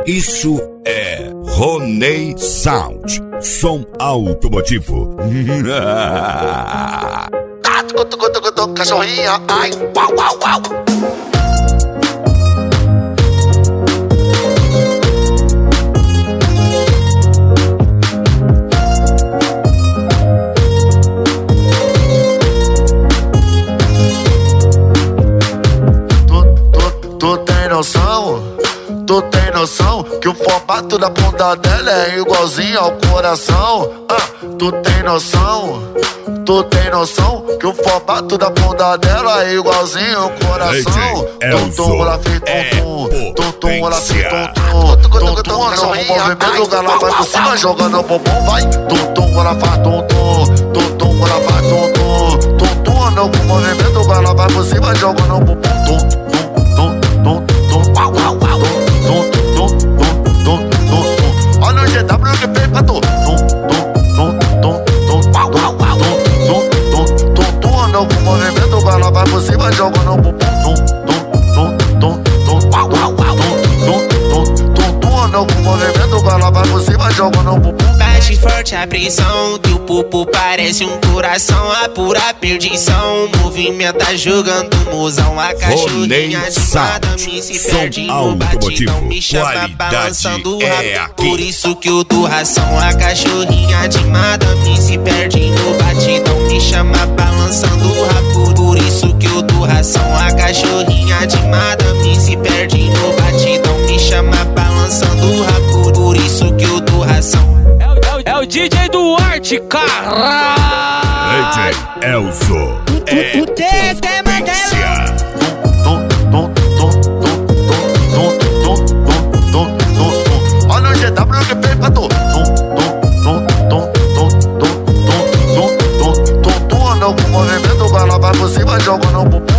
Isso é Ronei Sound, som automotivo. Cachorrinha, ai, uau, uau, uau. Tu tem noção que o formato da bunda dela é igualzinho ao coração? Tu tem noção que o formato da bunda dela é igualzinho ao coração? Tum-tum, ela fez tum-tum, tum-tum, ela fez tum-tum, tum-tum, no movimento ela vai por cima jogando bumbum, vai. Tum-tum, ela faz tum-tum, tum-tum, ela faz tum-tum, tum-tum, no movimento ela vai por cima jogando bumbum, olha o GW que fez pra tu. No movimento ela vai por cima jogando bumbum. No movimento ela vai por cima jogando bumbum. Bate forte a pressão, teu pupo parece um coração, a pura perdição. Movimenta jogando mozão, a cachorrinha de madame se perde no batidão. Me chama balançando o rabo, por isso que eu dou ração. A cachorrinha de madame se perde no batidão. Me chama balançando o rabo, por isso que eu dou ração. A cachorrinha de madame se perde no batidão. Me chama balançando o rabo, por isso que eu dou ração. É o DJ Duarte, caralho! DJ Elzo é potência. Olha o GW que fez pra tu. No movimento ela vai por cima jogando bumbum.